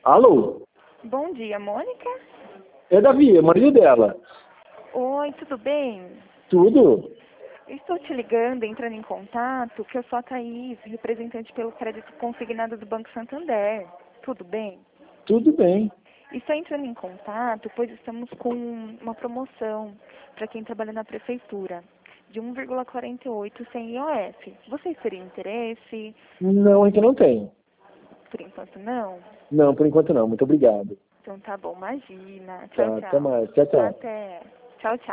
Alô? Bom dia, Mônica? É Davi, é marido dela. Oi, tudo bem? Tudo? Eu estou te ligando, entrando em contato, que eu sou a Thaís, representante pelo crédito consignado do Banco Santander. Tudo bem? Tudo bem. Estou entrando em contato, pois estamos com uma promoção para quem trabalha na prefeitura, de 1,48 sem IOF. Vocês teriam interesse? Não, ainda não tem. Por enquanto não? Não, por enquanto não. Muito obrigado. Então tá bom, imagina. Tchau, Tá, até tchau. mais. Tchau, tchau. Até. Tchau, tchau.